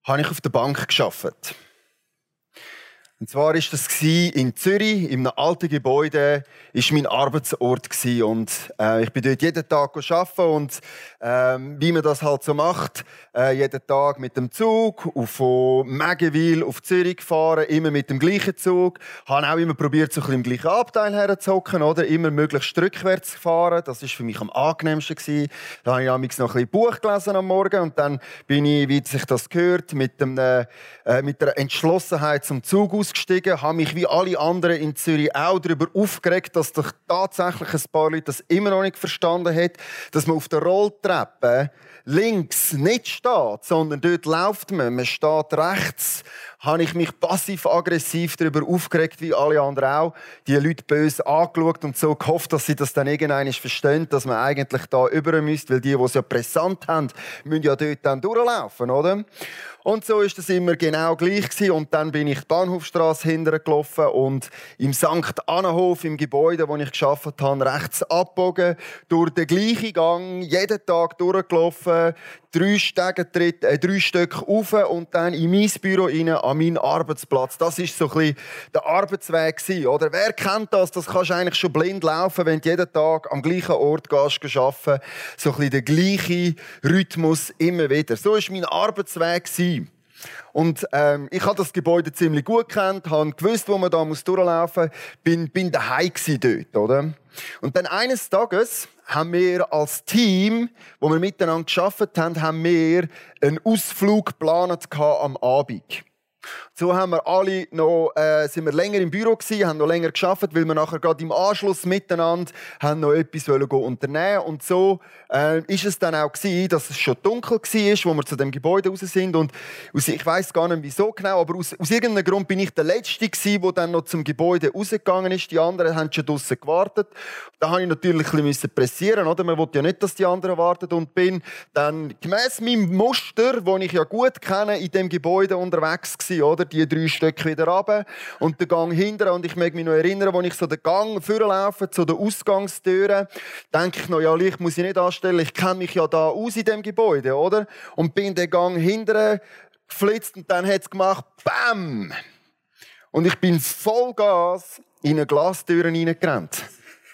habe ich auf der Bank gearbeitet. Und zwar war das in Zürich, in einem alten Gebäude, war mein Arbeitsort. Und ich bin dort jeden Tag arbeiten und wie man das halt so macht, jeden Tag mit dem Zug von Mägewil auf Zürich gefahren, immer mit dem gleichen Zug. Ich habe auch immer probiert, so ein bisschen im gleichen Abteil herzuhocken, oder? Immer möglichst rückwärts zu fahren. Das war für mich am angenehmsten. Da habe ich amigs noch ein bisschen Buch gelesen am Morgen und dann bin ich, wie sich das gehört, mit der Entschlossenheit zum Zug ausgestiegen, habe mich wie alle anderen in Zürich auch darüber aufgeregt, dass doch tatsächlich ein paar Leute das immer noch nicht verstanden haben, dass man auf der Rolltreppe links nicht steht, sondern dort läuft man. Man steht rechts. Habe ich mich passiv-aggressiv darüber aufgeregt, wie alle anderen auch. Die Leute böse angeschaut und so gehofft, dass sie das dann irgendwann verstehen, dass man eigentlich da über müsste, weil die es ja brisant haben, müssen ja dort dann durchlaufen, oder? Und so ist das immer genau gleich gewesen. Und dann bin ich die Bahnhofstrasse hintergelaufen und im St. Annenhof, im Gebäude, wo ich gearbeitet habe, rechts abgebogen, durch den gleichen Gang, jeden Tag durchgelaufen, 3 Stöcke rauf und dann in mein Büro rein, an meinen Arbeitsplatz. Das war so ein bisschen der Arbeitsweg gewesen, oder? Wer kennt das? Das kannst du eigentlich schon blind laufen, wenn du jeden Tag am gleichen Ort gehst, arbeiten. So ein bisschen der gleiche Rhythmus immer wieder. So war mein Arbeitsweg gewesen. Und ich habe das Gebäude ziemlich gut gekannt, habe gewusst, wo man da durchlaufen muss, bin daheim dort, oder? Und dann eines Tages haben wir als Team, wo wir miteinander gearbeitet haben, einen Ausflug geplant am Abend. So haben wir alle noch, sind wir länger im Büro gewesen, haben noch länger gearbeitet, weil wir nachher gerade im Anschluss miteinander haben noch etwas unternehmen. Und so ist es dann auch gewesen, dass es schon dunkel war, wo wir zu dem Gebäude raus sind. Und ich weiss gar nicht wieso genau, aber aus irgendeinem Grund bin ich der Letzte gewesen, der dann noch zum Gebäude rausgegangen ist. Die anderen haben schon draussen gewartet. Da habe ich natürlich ein bisschen pressieren, oder? Man will ja nicht, dass die anderen warten. Und bin dann gemäss meinem Muster, das ich ja gut kenne, in dem Gebäude unterwegs gewesen, oder? Die 3 Stöcke wieder runter und den Gang hinterher. Und ich mag mich noch erinnern, als ich so den Gang vorlaufe, zu den Ausgangstüren, denke ich noch, ja, Licht muss ich nicht anstellen, ich kenne mich ja da aus in dem Gebäude, oder? Und bin den Gang hinterher geflitzt und dann hat es gemacht, BAM! Und ich bin Vollgas in eine Glastür reingerannt.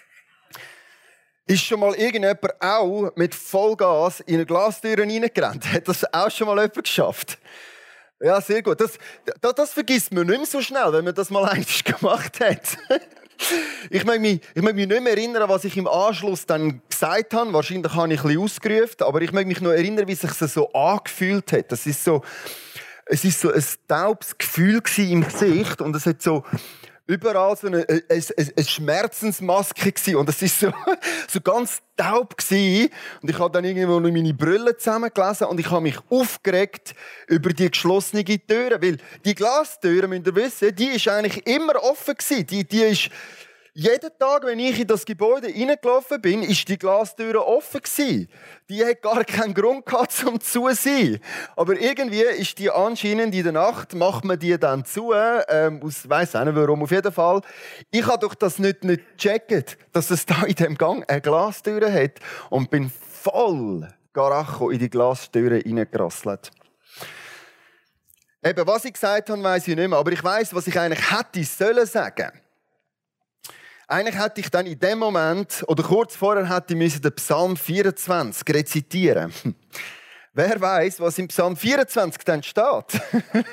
Ist schon mal irgendjemand auch mit Vollgas in eine Glastür reingerannt? Hat das auch schon mal jemand geschafft? Ja, sehr gut. Das vergisst man nicht mehr so schnell, wenn man das mal einmal gemacht hat. Ich mag mich nicht mehr erinnern, was ich im Anschluss dann gesagt habe. Wahrscheinlich habe ich ein bisschen ausgerufen, aber ich mag mich noch erinnern, wie sich das so angefühlt hat. Es ist so ein taubes Gefühl im Gesicht und es hat so überall so eine Schmerzensmaske gewesen. Und es ist so ganz taub gewesen. Und ich habe dann irgendwo noch meine Brille zusammengelesen und ich habe mich aufgeregt über die geschlossene Tür. Weil die Glastür, müsst ihr wissen, die ist eigentlich immer offen gewesen. Die ist jeden Tag, wenn ich in das Gebäude reingelaufen bin, ist die Glastür offen gewesen. Die hat gar keinen Grund gehabt, zum zu sein. Aber irgendwie ist die anscheinend in der Nacht, macht man die dann zu, ich weiss auch nicht warum, auf jeden Fall. Ich habe doch das nicht gecheckt, dass es da in dem Gang eine Glastür hat und bin voll Garacho in die Glastür reingerasselt. Eben, was ich gesagt habe, weiss ich nicht mehr, aber ich weiss, was ich eigentlich hätte sollen sagen. Eigentlich hätte ich dann in dem Moment, oder kurz vorher, hätte ich den Psalm 24 rezitieren. Wer weiß, was im Psalm 24 dann steht?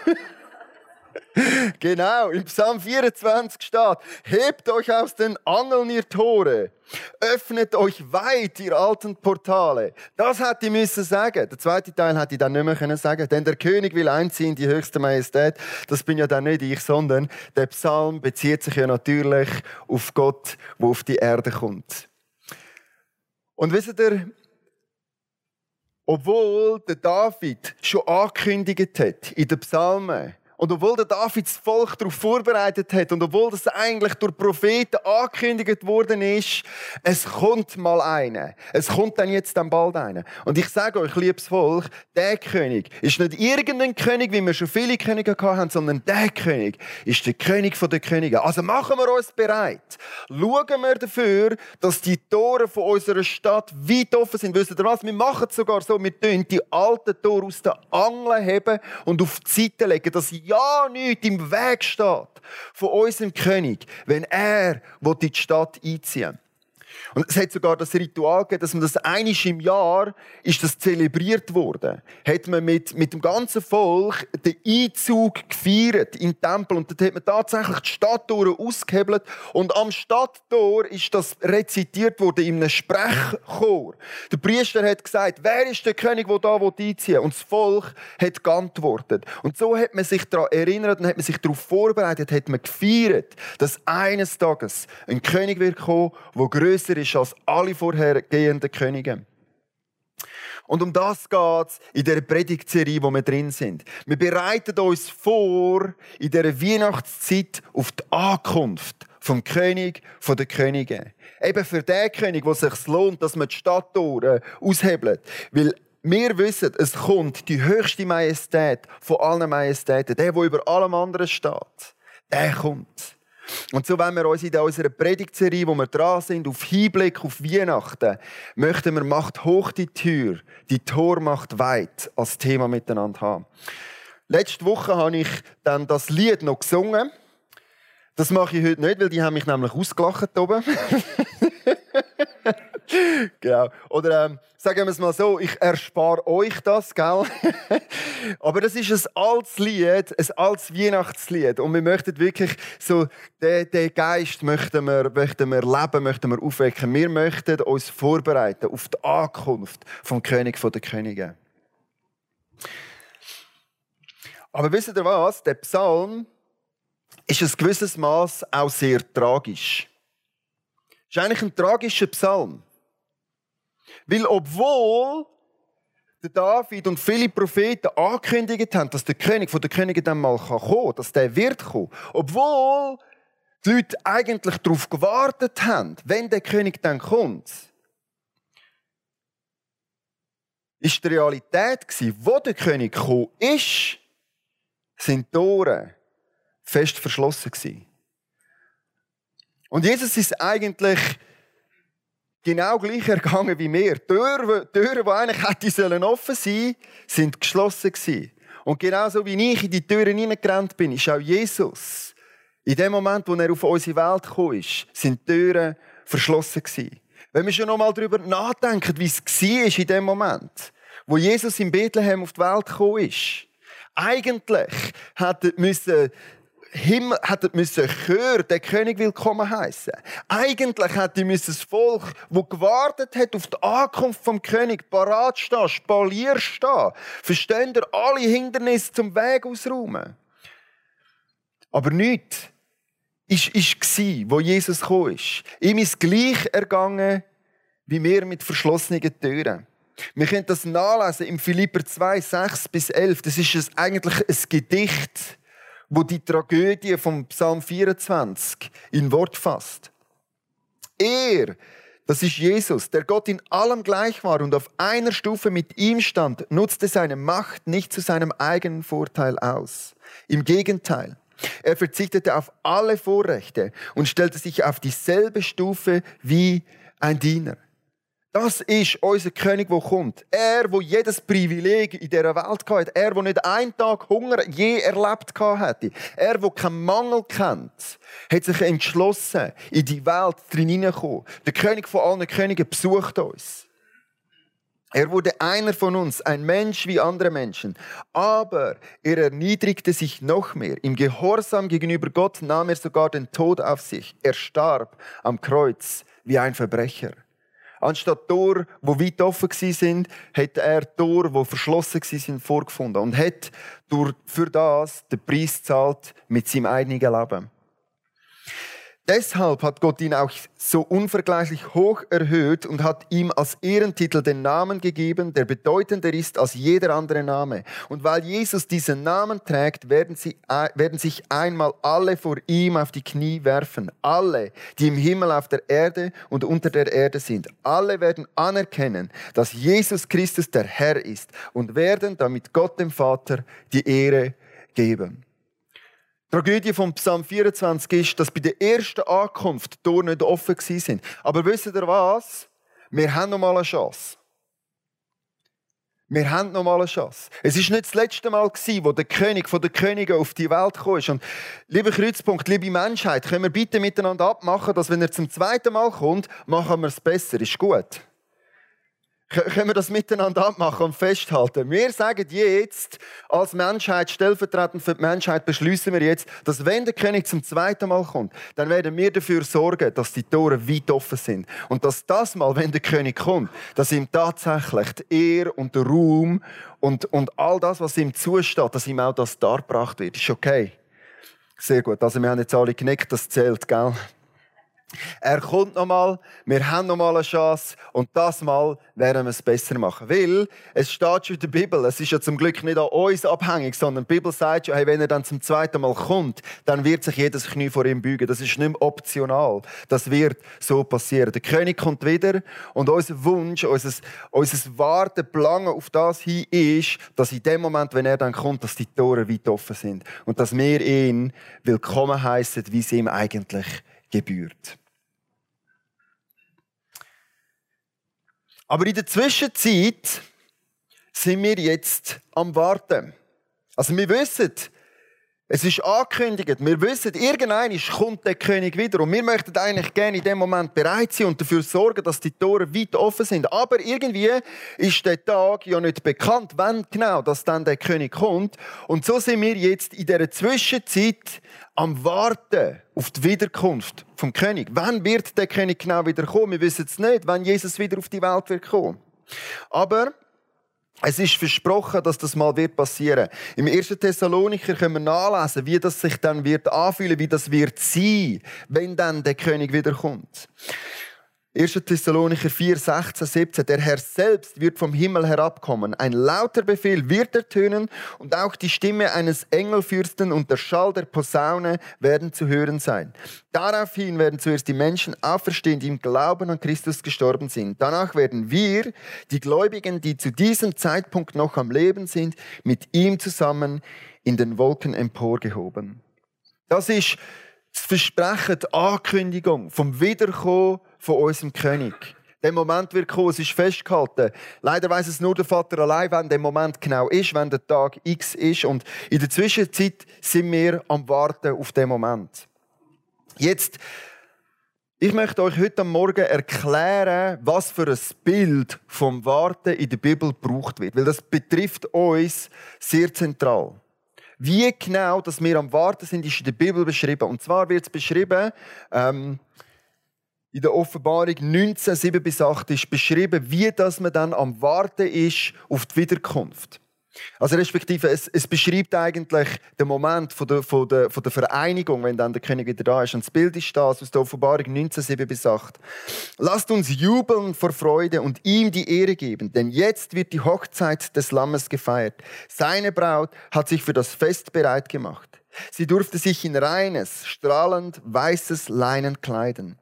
Genau, im Psalm 24 steht: Hebt euch aus den Angeln, ihr Tore, öffnet euch weit, ihr alten Portale. Das hätte ich sagen. Der zweite Teil hätte ich dann nicht mehr sagen können. Denn der König will einziehen in die höchste Majestät. Das bin ja dann nicht ich, sondern der Psalm bezieht sich ja natürlich auf Gott, der auf die Erde kommt. Und wisst ihr, obwohl der David schon angekündigt hat in den Psalmen Und obwohl der David das Volk darauf vorbereitet hat und obwohl das eigentlich durch Propheten angekündigt worden ist, es kommt mal einer. Es kommt dann jetzt dann bald einer. Und ich sage euch, liebes Volk, der König ist nicht irgendein König, wie wir schon viele Könige gehabt haben, sondern der König ist der König der Könige. Also machen wir uns bereit. Schauen wir dafür, dass die Tore von unserer Stadt weit offen sind. Wisst ihr was? Wir machen es sogar so, wir tun die alten Tore aus den Angeln heben und auf die Seite legen, dass ja nichts im Weg steht von unserem König, wenn er in die Stadt einziehen will. Und es hat sogar das Ritual gegeben, dass man das einmal im Jahr ist das zelebriert wurde. Hat man mit dem ganzen Volk den Einzug gefeiert in den Tempel. Und dort hat man tatsächlich die Stadttore ausgehebelt. Und am Stadttor ist das rezitiert worden in einem Sprechchor. Der Priester hat gesagt, wer ist der König, der da einziehen will? Und das Volk hat geantwortet. Und so hat man sich daran erinnert und hat man sich darauf vorbereitet, hat man gefeiert, dass eines Tages ein König wird kommen, der grösser ist als alle vorhergehenden Könige. Und um das geht es in dieser Predigtserie, wo wir drin sind. Wir bereiten uns vor in dieser Weihnachtszeit auf die Ankunft vom König der Könige. Eben für den König, wo es sich lohnt, dass man die Stadttore aushebelt. Weil wir wissen, es kommt die höchste Majestät von allen Majestäten. Der über allem anderen steht. Der kommt. Und so wollen wir uns in unserer Predigtserie, wo wir dran sind, auf Hinblick auf Weihnachten, möchten wir «Macht hoch die Tür, die Tor macht weit» als Thema miteinander haben. Letzte Woche habe ich dann das Lied noch gesungen. Das mache ich heute nicht, weil die haben mich nämlich ausgelacht oben. Genau. Oder sagen wir es mal so, ich erspare euch das, gell? Aber das ist ein altes Lied, ein altes Weihnachtslied. Und wir möchten wirklich so, den Geist möchten wir leben, möchten wir aufwecken. Wir möchten uns vorbereiten auf die Ankunft vom König der Könige. Aber wisst ihr was? Der Psalm ist ein gewisses Maß auch sehr tragisch. Es ist eigentlich ein tragischer Psalm. Weil obwohl der David und viele Propheten angekündigt haben, dass der König der Könige dann mal kommen kann, dass der wird kommen, obwohl die Leute eigentlich darauf gewartet haben, wenn der König dann kommt, ist die Realität gewesen, wo der König gekommen ist, sind die Tore fest verschlossen gewesen. Und Jesus ist eigentlich genau gleich ergangen wie wir. Die Türen, die eigentlich hätten offen sein sollen, sind geschlossen gewesen. Und genauso wie ich in die Türen hineingerannt bin, ist auch Jesus. In dem Moment, wo er auf unsere Welt gekommen ist, sind die Türen verschlossen gewesen. Wenn wir schon noch mal darüber nachdenken, wie es war in dem Moment, wo Jesus in Bethlehem auf die Welt gekommen ist. Eigentlich hätte Chör, der König willkommen heißen. Eigentlich hätte das Volk, das gewartet hat auf die Ankunft vom König, parat stehen, spalier stehen. Versteht ihr, alle Hindernisse zum Weg ausräumen. Aber nichts war, wo Jesus gekommen ist. Ihm ist gleich ergangen, wie wir mit verschlossenen Türen. Wir können das nachlesen im Philipper 2, 6-11. Das ist eigentlich ein Gedicht, wo die Tragödie vom Psalm 24 in Wort fasst. Er, das ist Jesus, der Gott in allem gleich war und auf einer Stufe mit ihm stand, nutzte seine Macht nicht zu seinem eigenen Vorteil aus. Im Gegenteil, er verzichtete auf alle Vorrechte und stellte sich auf dieselbe Stufe wie ein Diener. Das ist unser König, der kommt. Er, der jedes Privileg in dieser Welt hatte. Er, der nicht einen Tag Hunger je erlebt hatte. Er, der keinen Mangel kennt, hat sich entschlossen, in die Welt hineinzukommen. Der König von allen Königen besucht uns. Er wurde einer von uns, ein Mensch wie andere Menschen. Aber er erniedrigte sich noch mehr. Im Gehorsam gegenüber Gott nahm er sogar den Tod auf sich. Er starb am Kreuz wie ein Verbrecher. Anstatt Tore, die weit offen waren, hat er Tore, die verschlossen waren, vorgefunden. Und hat für das den Preis gezahlt mit seinem eigenen Leben. Deshalb hat Gott ihn auch so unvergleichlich hoch erhöht und hat ihm als Ehrentitel den Namen gegeben, der bedeutender ist als jeder andere Name. Und weil Jesus diesen Namen trägt, werden sich einmal alle vor ihm auf die Knie werfen. Alle, die im Himmel, auf der Erde und unter der Erde sind. Alle werden anerkennen, dass Jesus Christus der Herr ist und werden damit Gott dem Vater die Ehre geben. Die Tragödie vom Psalm 24 ist, dass bei der ersten Ankunft die Tore nicht offen waren. Aber wisst ihr was? Wir haben noch mal eine Chance. Wir haben noch mal eine Chance. Es war nicht das letzte Mal, wo der König von den Königen auf die Welt kam. Und lieber Kreuzpunkt, liebe Menschheit, können wir bitte miteinander abmachen, dass wenn er zum zweiten Mal kommt, machen wir es besser. Ist gut. Können wir das miteinander abmachen und festhalten? Wir sagen jetzt, als Menschheit, stellvertretend für die Menschheit, beschließen wir jetzt, dass wenn der König zum zweiten Mal kommt, dann werden wir dafür sorgen, dass die Tore weit offen sind. Und dass das Mal, wenn der König kommt, dass ihm tatsächlich die Ehre und der Ruhm und all das, was ihm zusteht, dass ihm auch das dargebracht wird. Ist okay? Sehr gut. Also wir haben jetzt alle genickt, das zählt, gell? Er kommt nochmal, wir haben nochmal eine Chance und das Mal werden wir es besser machen. Weil es steht schon in der Bibel, es ist ja zum Glück nicht an uns abhängig, sondern die Bibel sagt ja, hey, wenn er dann zum zweiten Mal kommt, dann wird sich jedes Knie vor ihm beugen. Das ist nicht mehr optional. Das wird so passieren. Der König kommt wieder und unser Wunsch, unser Warten, Planen auf das hin ist, dass in dem Moment, wenn er dann kommt, dass die Tore weit offen sind und dass wir ihn willkommen heißen, wie es ihm eigentlich gebührt. Aber in der Zwischenzeit sind wir jetzt am Warten. Also wir wissen, es ist angekündigt, wir wissen, irgendwann kommt der König wieder und wir möchten eigentlich gerne in dem Moment bereit sein und dafür sorgen, dass die Tore weit offen sind. Aber irgendwie ist der Tag ja nicht bekannt, wann genau dass dann der König kommt. Und so sind wir jetzt in dieser Zwischenzeit am Warten auf die Wiederkunft vom König. Wann wird der König genau wieder kommen? Wir wissen es nicht, wann Jesus wieder auf die Welt wird kommen. Aber es ist versprochen, dass das mal wird passieren. Im 1. Thessalonicher können wir nachlesen, wie das sich dann wird anfühlen, wie das wird sein, wenn dann der König wiederkommt. 1. Thessalonicher 4, 16, 17. Der Herr selbst wird vom Himmel herabkommen. Ein lauter Befehl wird ertönen und auch die Stimme eines Engelfürsten und der Schall der Posaune werden zu hören sein. Daraufhin werden zuerst die Menschen auferstehen, die im Glauben an Christus gestorben sind. Danach werden wir, die Gläubigen, die zu diesem Zeitpunkt noch am Leben sind, mit ihm zusammen in den Wolken emporgehoben. Das ist das Versprechen, die Ankündigung vom Wiederkommen von unserem König. Der Moment wird kommen, es ist festgehalten. Leider weiss es nur der Vater allein, wann der Moment genau ist, wenn der Tag X ist. Und in der Zwischenzeit sind wir am Warten auf den Moment. Jetzt, ich möchte euch heute Morgen erklären, was für ein Bild vom Warten in der Bibel gebraucht wird. Weil das betrifft uns sehr zentral. Wie genau, dass wir am Warten sind, ist in der Bibel beschrieben. Und zwar wird es beschrieben, in der Offenbarung 19, 7-8 ist beschrieben, wie dass man dann am Warten ist auf die Wiederkunft. Also respektive, es beschreibt eigentlich den Moment von der Vereinigung, wenn dann der König wieder da ist. Und das Bild ist das aus der Offenbarung 19, 7-8. Lasst uns jubeln vor Freude und ihm die Ehre geben, denn jetzt wird die Hochzeit des Lammes gefeiert. Seine Braut hat sich für das Fest bereit gemacht. Sie durfte sich in reines, strahlend weißes Leinen kleiden.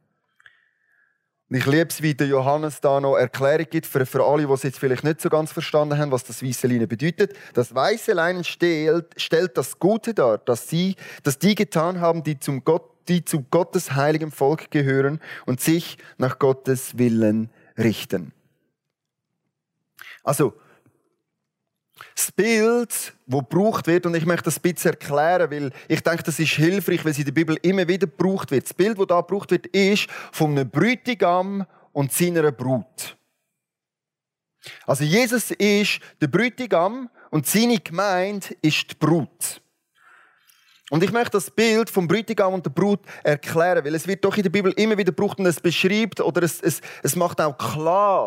Und ich liebe es, wie der Johannes da noch Erklärung gibt für alle, die es jetzt vielleicht nicht so ganz verstanden haben, was das weiße Leinen bedeutet. Das weiße Leinen stellt das Gute dar, das die getan haben, die zu Gottes heiligem Volk gehören und sich nach Gottes Willen richten. Also, das Bild, das gebraucht wird, und ich möchte das ein bisschen erklären, weil ich denke, das ist hilfreich, weil es in der Bibel immer wieder gebraucht wird. Das Bild, das da gebraucht wird, ist von einem Bräutigam und seiner Brut. Also Jesus ist der Bräutigam und seine Gemeinde ist die Brut. Und ich möchte das Bild vom Bräutigam und der Brut erklären, weil es wird doch in der Bibel immer wieder gebraucht und es beschreibt oder es macht auch klar,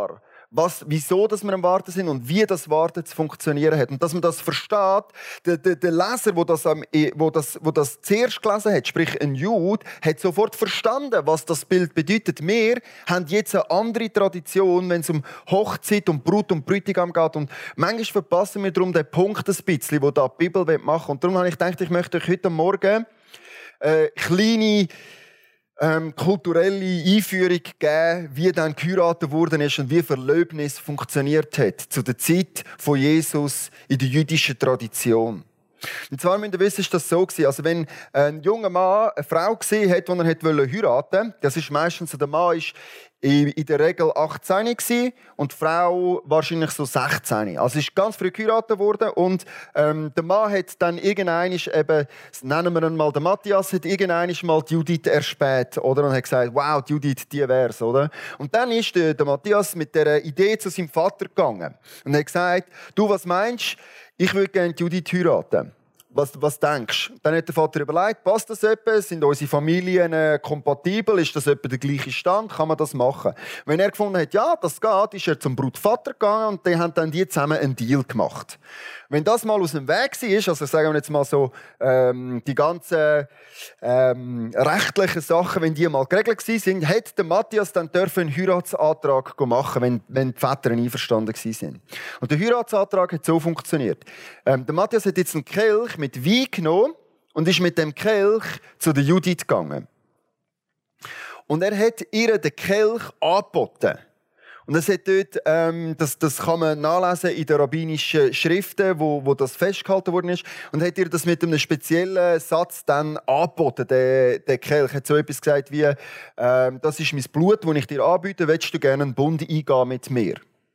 wieso dass wir am Warten sind und wie das Warten zu funktionieren hat. Und dass man das versteht, der Leser, wo das zuerst gelesen hat, sprich ein Jude, hat sofort verstanden, was das Bild bedeutet. Wir haben jetzt eine andere Tradition, wenn es um Hochzeit und Brut und Bräutigam geht. Und manchmal verpassen wir darum den Punkt ein bisschen, den da die Bibel machen will. Und darum habe ich gedacht, ich möchte euch heute Morgen kleine kulturelle Einführung geben, wie dann geheiratet worden ist und wie Verlöbnis funktioniert hat zu der Zeit von Jesus in der jüdischen Tradition. Und zwar müsst ihr wissen, ist das so gewesen. Also wenn ein junger Mann eine Frau gesehen hat, die er heiraten wollte, das ist meistens so, der Mann ist in der Regel 18 gewesen und die Frau wahrscheinlich so 16. Also ist ganz früh geheiratet worden und der Mann hat dann irgendwann eben, nennen wir ihn mal den Matthias, hat irgendwann mal die Judith erspäht, oder? Und hat gesagt, wow, die Judith, die wär's, oder? Und dann ist der Matthias mit dieser Idee zu seinem Vater gegangen und hat gesagt, du, was meinst du? Ich würde gerne die Judith heiraten. Was denkst du? Dann hat der Vater überlegt, passt das etwa? Sind unsere Familien kompatibel? Ist das etwa der gleiche Stand? Kann man das machen? Wenn er gefunden hat, ja, das geht, ist er zum Brautvater gegangen und die haben dann zusammen einen Deal gemacht. Wenn das mal aus dem Weg war, also sagen wir jetzt mal so, die ganzen rechtlichen Sachen, wenn die mal geregelt waren, hat der Matthias dann einen Heiratsantrag machen, wenn die Väter einverstanden waren. Und der Heiratsantrag hat so funktioniert. Der Matthias hat jetzt einen Kelch mit Wein genommen und ist mit dem Kelch zu der Judith gegangen. Und er hat ihr den Kelch angeboten. Und das hat dort, das kann man nachlesen in den rabbinischen Schriften, wo das festgehalten worden ist. Und hat ihr das mit einem speziellen Satz dann angeboten, der Kelch. Hat so etwas gesagt wie, das ist mein Blut, das ich dir anbiete, willst du gerne einen Bund eingehen mit mir?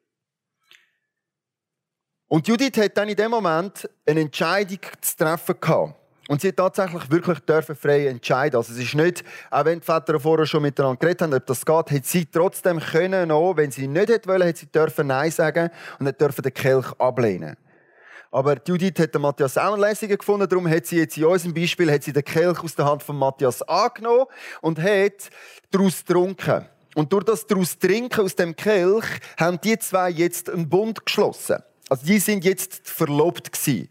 Und Judith hat dann in dem Moment eine Entscheidung zu treffen gehabt. Und sie hat tatsächlich wirklich frei entscheiden. Also es ist nicht, auch wenn die Väter vorher schon miteinander geredet haben, ob das geht, hat sie trotzdem können noch, wenn sie nicht hätte wollen, hat sie dürfen Nein sagen und hat dürfen den Kelch ablehnen. Aber Judith hat den Matthias auch eine Lesung gefunden, darum hat sie jetzt in unserem Beispiel den Kelch aus der Hand von Matthias angenommen und hat daraus getrunken. Und durch das daraus Trinken aus dem Kelch haben die zwei jetzt einen Bund geschlossen. Also die sind jetzt verlobt gewesen.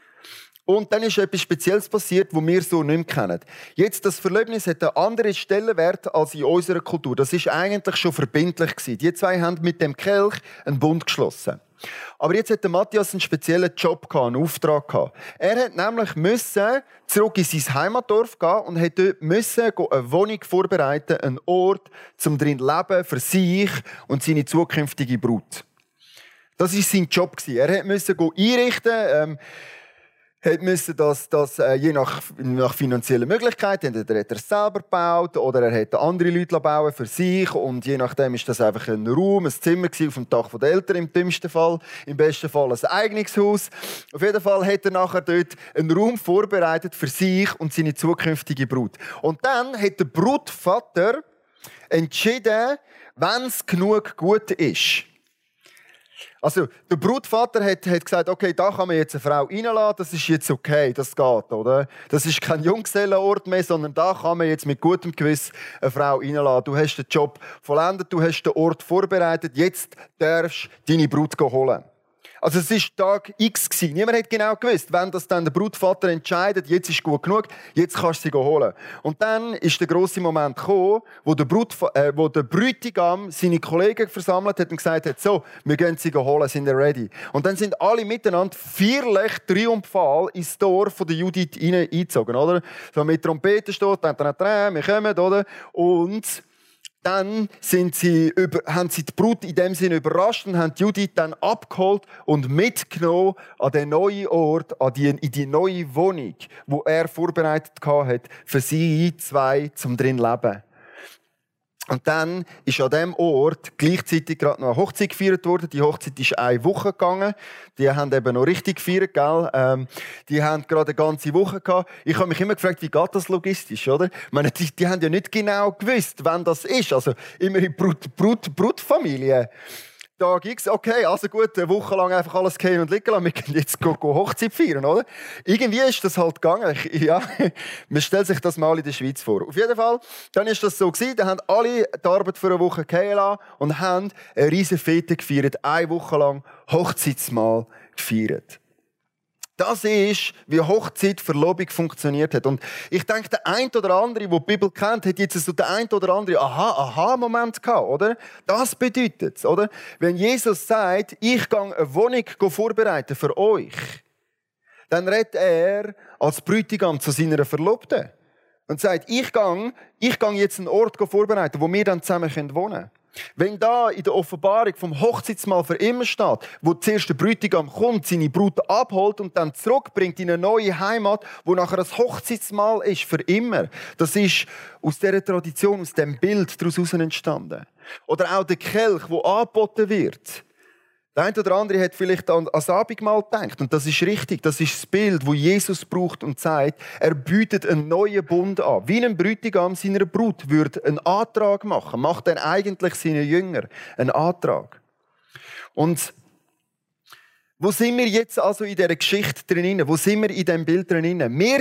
Und dann ist etwas Spezielles passiert, was wir so nicht mehr kennen. Jetzt, das Verlöbnis hat einen anderen Stellenwert als in unserer Kultur. Das ist eigentlich schon verbindlich gewesen. Die zwei haben mit dem Kelch einen Bund geschlossen. Aber jetzt hat der Matthias einen speziellen Job gehabt, einen Auftrag gehabt. Er hat nämlich müssen zurück in sein Heimatdorf gehen und hat dort müssen eine Wohnung vorbereiten, einen Ort, zum drin leben für sich und seine zukünftige Brut. Das war sein Job. Er musste einrichten, musste das je nach finanziellen Möglichkeiten, entweder hat er es selber gebaut oder er hat andere Leute bauen für sich und je nachdem ist das einfach ein Raum, ein Zimmer auf dem Dach der Eltern im dümmsten Fall, im besten Fall ein eigenes Haus. Auf jeden Fall hat er nachher dort einen Raum vorbereitet für sich und seine zukünftige Brut. Und dann hat der Brutvater entschieden, wenn es genug gut ist. Also, der Brutvater hat gesagt, okay, da kann man jetzt eine Frau reinlassen, das ist jetzt okay, das geht, oder? Das ist kein Junggesellenort mehr, sondern da kann man jetzt mit gutem Gewissen eine Frau reinlassen. Du hast den Job vollendet, du hast den Ort vorbereitet, jetzt darfst du deine Brut holen. Also es war Tag X. Niemand hat genau gewusst, wenn das dann der Brutvater entscheidet, jetzt ist gut genug, jetzt kannst du sie holen. Und dann ist der grosse Moment gekommen, wo der Bräutigam seine Kollegen versammelt hat und gesagt hat, so, wir gehen sie holen, sind wir ready. Und dann sind alle miteinander feierlich triumphal ins Dorf von der Judith eingezogen, oder? So mit Trompeten steht, wir kommen, oder? Und dann haben sie die Brut in dem Sinne überrascht und haben Judith dann abgeholt und mitgenommen an den neuen Ort, in die neue Wohnung, die er vorbereitet hatte, für sie zwei zum drin leben. Und dann ist an diesem Ort gleichzeitig gerade noch eine Hochzeit gefeiert worden. Die Hochzeit ist 1 Woche gegangen. Die haben eben noch richtig gefeiert, gell? Die haben gerade eine ganze Woche gehabt. Ich habe mich immer gefragt, wie geht das logistisch, oder? Ich meine, die haben ja nicht genau gewusst, wann das ist. Also, immerhin Brutfamilie. Tag X, okay, also gut, eine Woche lang einfach alles gehen und liegen lassen, wir können jetzt Hochzeit feiern, oder? Irgendwie ist das halt gegangen. Ja, man stellt sich das mal in der Schweiz vor. Auf jeden Fall, dann ist das so gewesen, dann haben alle die Arbeit für eine Woche gehen lassen und haben eine riesen Fete gefeiert, eine Woche lang Hochzeitsmahl gefeiert. Das ist, wie Hochzeit, Verlobung funktioniert hat. Und ich denke, der ein oder andere, der die Bibel kennt, hat jetzt so den ein oder anderen Aha-Moment gehabt, oder? Das bedeutet es, oder? Wenn Jesus sagt, ich gehe eine Wohnung vorbereiten für euch, dann redet er als Bräutigam zu seiner Verlobten und sagt, ich gehe jetzt einen Ort vorbereiten, wo wir dann zusammen wohnen können. Wenn da in der Offenbarung vom Hochzeitsmahl für immer steht, wo zuerst der Bräutigam kommt, seine Brut abholt und dann zurückbringt in eine neue Heimat, wo nachher das Hochzeitsmahl ist für immer. Das ist aus dieser Tradition, aus dem Bild daraus entstanden. Oder auch der Kelch, der angeboten wird. Der eine oder andere hat vielleicht an das Abendmahl gedacht. Und das ist richtig. Das ist das Bild, das Jesus braucht und sagt, er bietet einen neuen Bund an. Wie ein Bräutigam seiner Brut würde einen Antrag machen. Macht dann eigentlich seine Jünger einen Antrag. Und wo sind wir jetzt also in dieser Geschichte drin? Wo sind wir in diesem Bild drin? Wir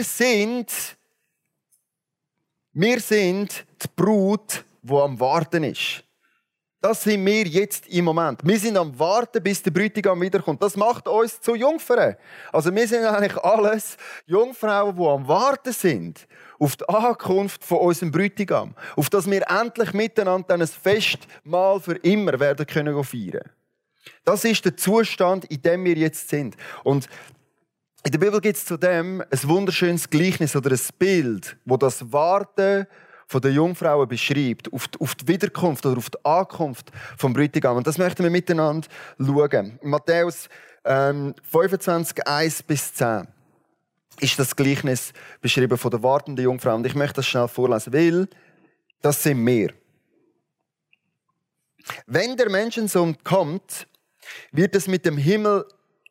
sind die Brut, die am Warten ist. Das sind wir jetzt im Moment. Wir sind am Warten, bis der Bräutigam wiederkommt. Das macht uns zu Jungfrauen. Also wir sind eigentlich alles Jungfrauen, die am Warten sind auf die Ankunft von unserem Bräutigam. Auf das wir endlich miteinander ein Festmahl für immer werden können feiern. Das ist der Zustand, in dem wir jetzt sind. Und in der Bibel gibt es zudem ein wunderschönes Gleichnis oder ein Bild, wo das Warten von den Jungfrauen beschreibt, auf die Wiederkunft oder auf die Ankunft vom Bräutigam. Und das möchten wir miteinander schauen. In Matthäus 25, 1-10 ist das Gleichnis beschrieben von der wartenden Jungfrau. Und ich möchte das schnell vorlesen, weil das sind wir. Wenn der Menschensohn kommt, wird es mit dem Himmelreich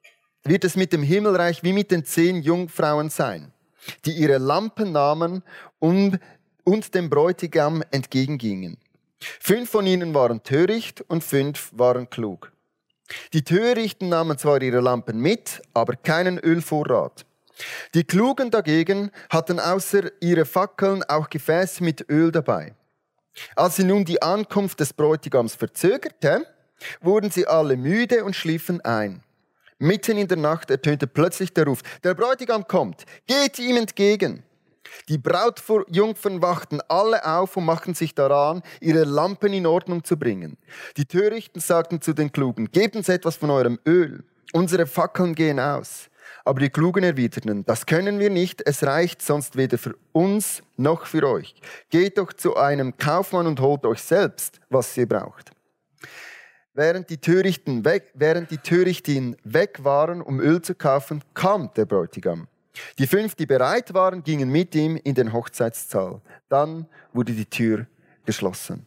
wie mit den 10 Jungfrauen sein, die ihre Lampen nahmen und dem Bräutigam entgegengingen. 5 von ihnen waren töricht und 5 waren klug. Die Törichten nahmen zwar ihre Lampen mit, aber keinen Ölvorrat. Die Klugen dagegen hatten außer ihre Fackeln auch Gefäße mit Öl dabei. Als sie nun die Ankunft des Bräutigams verzögerte, wurden sie alle müde und schliefen ein. Mitten in der Nacht ertönte plötzlich der Ruf: Der Bräutigam kommt, geht ihm entgegen! Die Brautjungfern wachten alle auf und machten sich daran, ihre Lampen in Ordnung zu bringen. Die Törichten sagten zu den Klugen: Gebt uns etwas von eurem Öl, unsere Fackeln gehen aus. Aber die Klugen erwiderten: Das können wir nicht, es reicht sonst weder für uns noch für euch. Geht doch zu einem Kaufmann und holt euch selbst, was ihr braucht. Während die Törichten weg waren, um Öl zu kaufen, kam der Bräutigam. Die 5, die bereit waren, gingen mit ihm in den Hochzeitssaal. Dann wurde die Tür geschlossen.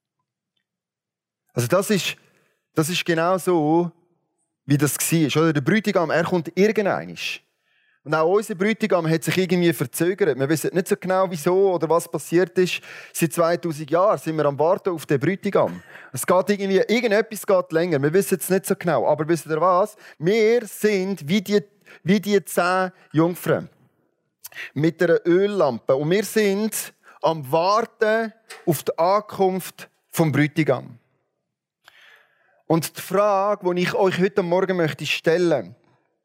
Also das ist genau so, wie das war. Oder der Bräutigam, er kommt irgendwann. Und auch unser Bräutigam hat sich irgendwie verzögert. Wir wissen nicht so genau, wieso oder was passiert ist. Seit 2000 Jahren sind wir am Warten auf den Bräutigam. Es geht irgendetwas geht länger. Wir wissen es nicht so genau. Aber wisst ihr was? Wir sind wie die 10 Jungfrauen mit einer Öllampe. Und wir sind am Warten auf die Ankunft vom Bräutigam. Und die Frage, die ich euch heute Morgen möchte stellen: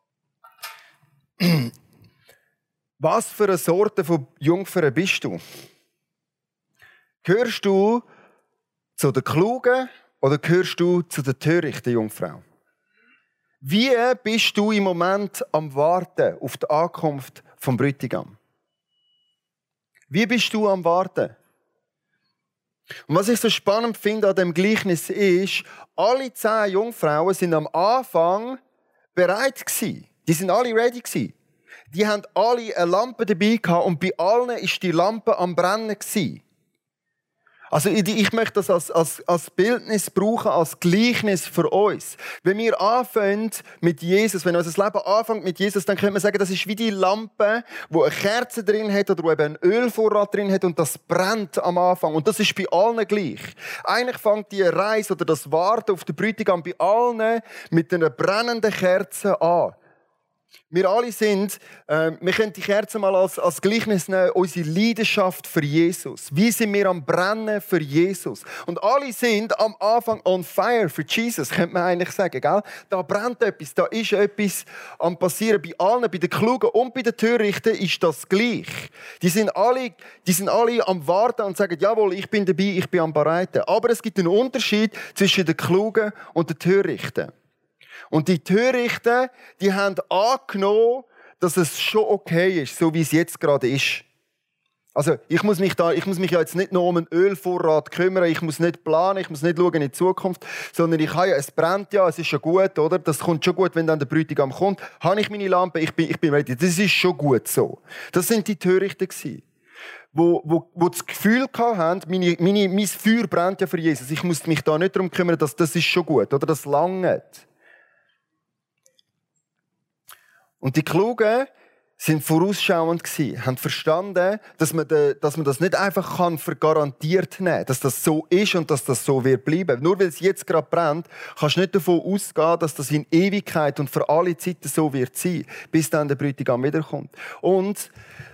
Was für eine Sorte von Jungfrauen bist du? Gehörst du zu den Klugen oder gehörst du zu den törichten Jungfrauen? Wie bist du im Moment am Warten auf die Ankunft vom Bräutigam? Wie bist du am Warten? Und was ich so spannend finde an dem Gleichnis ist, alle 10 Jungfrauen sind am Anfang bereit gewesen. Die sind alle ready gewesen. Die haben alle eine Lampe dabei gehabt und bei allen ist die Lampe am Brennen gewesen. Also ich möchte das als Bildnis brauchen, als Gleichnis für uns. Wenn wir anfangen mit Jesus, wenn unser Leben anfängt mit Jesus, dann könnte man sagen, das ist wie die Lampe, wo eine Kerze drin hat oder wo eben ein Ölvorrat drin hat und das brennt am Anfang. Und das ist bei allen gleich. Eigentlich fängt die Reise oder das Warten auf den Bräutigam bei allen mit einer brennenden Kerze an. Wir alle wir können die Kerze mal als Gleichnis nehmen, unsere Leidenschaft für Jesus. Wie sind wir am Brennen für Jesus? Und alle sind am Anfang on fire für Jesus, könnte man eigentlich sagen. Gell? Da brennt etwas, da ist etwas am passieren. Bei allen, bei den Klugen und bei den Törichten ist das gleich. Die sind alle am Warten und sagen, jawohl, ich bin dabei, ich bin am Bereiten. Aber es gibt einen Unterschied zwischen den Klugen und den Törichten. Und die Törichten, die haben angenommen, dass es schon okay ist, so wie es jetzt gerade ist. Also, ich muss mich ja jetzt nicht nur um einen Ölvorrat kümmern, ich muss nicht planen, ich muss nicht schauen in die Zukunft, sondern es brennt ja, es ist schon gut, oder? Das kommt schon gut, wenn dann der Bräutigam kommt. Habe ich meine Lampe, ich bin ready. Das ist schon gut so. Das sind die Törichten gewesen. Wo das Gefühl hatten, mein Feuer brennt ja für Jesus. Ich muss mich da nicht darum kümmern, das ist schon gut, oder? Das langt. Und die Klugen sind vorausschauend gewesen, haben verstanden, dass man das nicht einfach für garantiert nehmen kann, dass das so ist und dass das so wird bleiben. Nur weil es jetzt gerade brennt, kannst du nicht davon ausgehen, dass das in Ewigkeit und für alle Zeiten so wird sein, bis dann der Bräutigam wiederkommt. Und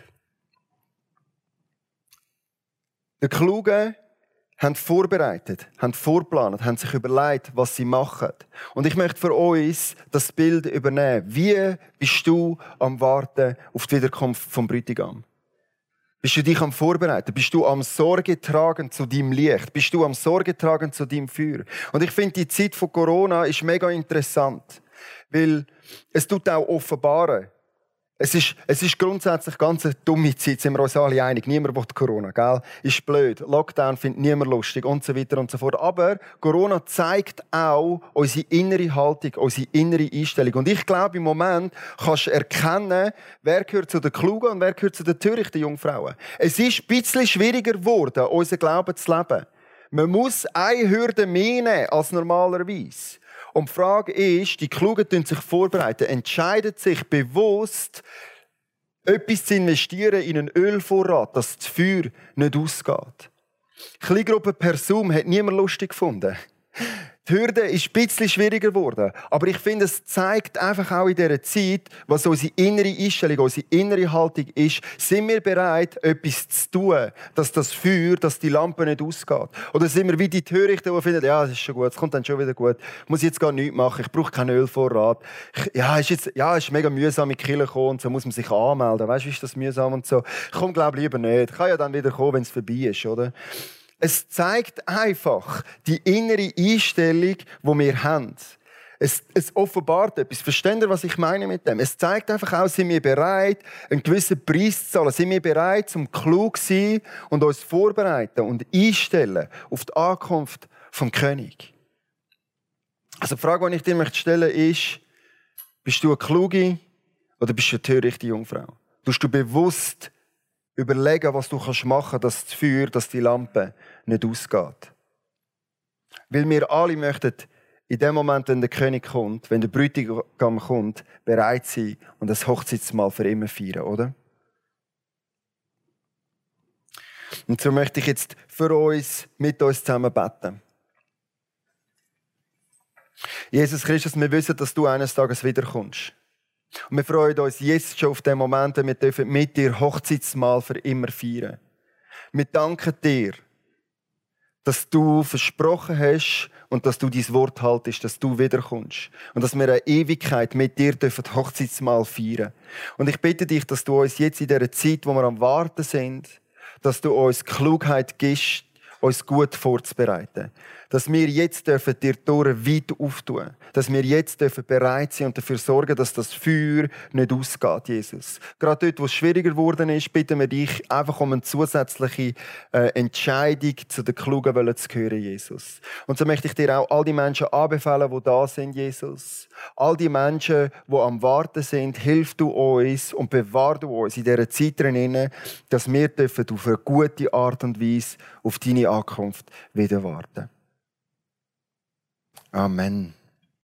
die Klugen haben vorbereitet, haben vorgeplant, haben sich überlegt, was sie machen. Und ich möchte für uns das Bild übernehmen. Wie bist du am Warten auf die Wiederkunft vom Bräutigam? Bist du dich am Vorbereiten? Bist du am Sorge tragen zu deinem Licht? Bist du am Sorge tragen zu deinem Feuer? Und ich finde, die Zeit von Corona ist mega interessant, weil es tut auch offenbaren. Es ist grundsätzlich ganz eine dumme Zeit, sind wir uns alle einig. Niemand will Corona, gell? Ist blöd. Lockdown findet niemand lustig und so weiter und so fort. Aber Corona zeigt auch unsere innere Haltung, unsere innere Einstellung. Und ich glaube, im Moment kannst du erkennen, wer gehört zu den Klugen und wer gehört zu den törichten Jungfrauen. Es ist ein bisschen schwieriger geworden, unseren Glauben zu leben. Man muss eine Hürde mehr nehmen als normalerweise. Und die Frage ist, die Klugen sich vorbereiten, entscheiden sich bewusst, etwas zu investieren in einen Ölvorrat, dass das Feuer nicht ausgeht. Kleingruppe per Zoom hat niemand lustig gefunden. Die Hürde ist ein bisschen schwieriger geworden. Aber ich finde, es zeigt einfach auch in dieser Zeit, was unsere innere Einstellung, unsere innere Haltung ist. Sind wir bereit, etwas zu tun, dass das Feuer, dass die Lampe nicht ausgeht? Oder sind wir wie die Törichten, die finden, ja, das ist schon gut, es kommt dann schon wieder gut. Ich muss jetzt gar nichts machen, ich brauche keinen Ölvorrat. Es ist mega mühsam, in die Kirche kommen und so muss man sich anmelden. Weißt du, ist das mühsam und so? Ich komme, glaube ich, lieber nicht. Ich kann ja dann wieder kommen, wenn es vorbei ist, oder? Es zeigt einfach die innere Einstellung, die wir haben. Es offenbart etwas. Versteht ihr, was ich meine mit dem? Es zeigt einfach auch, sind wir bereit, einen gewissen Preis zu zahlen? Sind wir bereit, zum klug zu sein und uns vorbereiten und einstellen auf die Ankunft vom König? Also die Frage, die ich dir stellen möchte, ist, bist du eine kluge oder bist du eine törichte Jungfrau? Tust du bewusst überlegen, was du machen kannst, dass das Feuer, dass die Lampe nicht ausgeht. Weil wir alle möchten in dem Moment, wenn der König kommt, wenn der Bräutigam kommt, bereit sein und das Hochzeitsmahl für immer feiern, oder? Und so möchte ich jetzt für uns, mit uns zusammen beten. Jesus Christus, wir wissen, dass du eines Tages wiederkommst. Und wir freuen uns jetzt schon auf den Moment, wir dürfen mit dir Hochzeitsmahl für immer feiern. Wir danken dir, dass du versprochen hast und dass du dein Wort haltest, dass du wiederkommst. Und dass wir eine Ewigkeit mit dir Hochzeitsmahl feiern. Und ich bitte dich, dass du uns jetzt in dieser Zeit, wo wir am Warten sind, dass du uns Klugheit gibst, uns gut vorzubereiten. Dass wir jetzt dir die Tore weit auftun. Dass wir jetzt bereit sein und dafür sorgen, dass das Feuer nicht ausgeht, Jesus. Gerade dort, wo es schwieriger geworden ist, bitten wir dich einfach um eine zusätzliche Entscheidung, zu den Klugen zu gehören, Jesus. Und so möchte ich dir auch all die Menschen anbefehlen, die da sind, Jesus. All die Menschen, die am Warten sind, hilf du uns und bewahr du uns in dieser Zeit drin, dass wir auf eine gute Art und Weise auf deine Ankunft wieder warten. Amen.